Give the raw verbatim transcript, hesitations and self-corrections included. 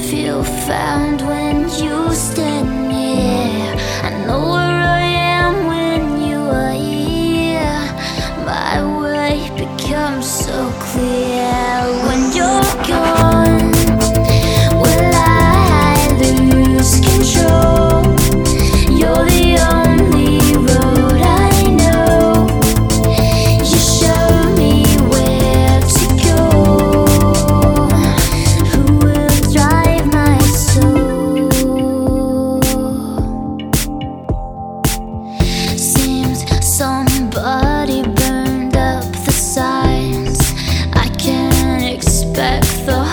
feel found when you stand near. I know where I am when you are here. My way becomes so clear when you're gone. Will I lose control? You're the only road I know. You show me where to go. Who will drive my soul? Seems somebody burned up the signs. I can't expect the